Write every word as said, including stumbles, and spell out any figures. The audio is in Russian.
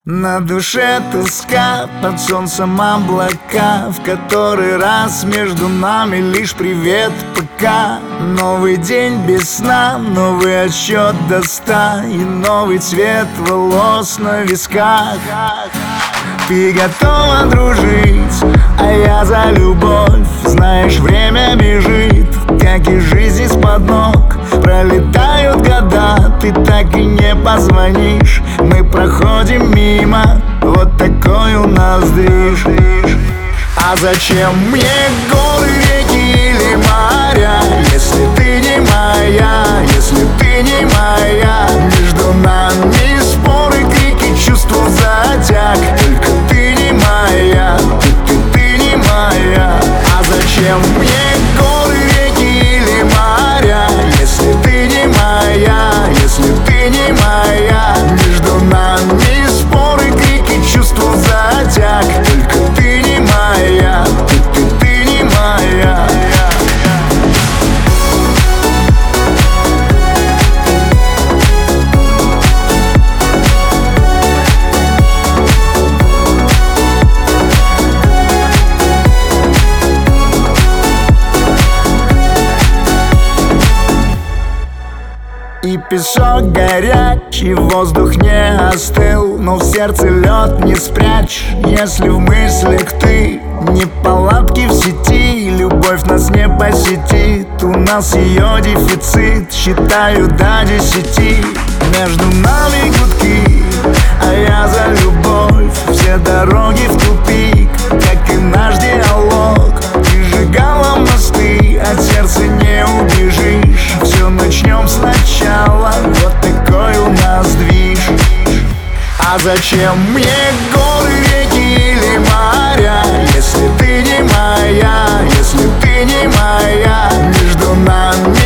На душе тоска, под солнцем облака, в который раз между нами лишь привет пока. Новый день без сна, новый отсчет до ста и новый цвет волос на висках. Ты готова дружить, а я за любовь. Знаешь, время бежит, как и жизнь из-под ног. Пролетают года, ты так и не позвонишь. Мы проходим мимо, вот такой у нас движ. А зачем мне горы, реки или моря, если ты не моя, если ты не моя? Между нами споры, крики, чувства затяг. Только ты не моя, ты, ты, ты не моя. А зачем мне горы, реки или моря, если ты не моя, если ты не моя? Между нами споры, крики, чувства затяг. Только ты не моя, ты, ты, ты не моя. И песок горячий, воздух не остыл, но в сердце лед не спрячь. Если в мыслях ты, неполадки в сети, любовь нас не посетит, у нас ее дефицит. Считаю до десяти, между нами гудки, а я за любовь. Все дороги в тупик, как и наш диалог. Ты сжигала мосты, от сердца не убежишь. Все начнем сначала, вот такой у нас движ. А зачем мне горы, реки или моря, если ты не моя, если ты не моя? Между нами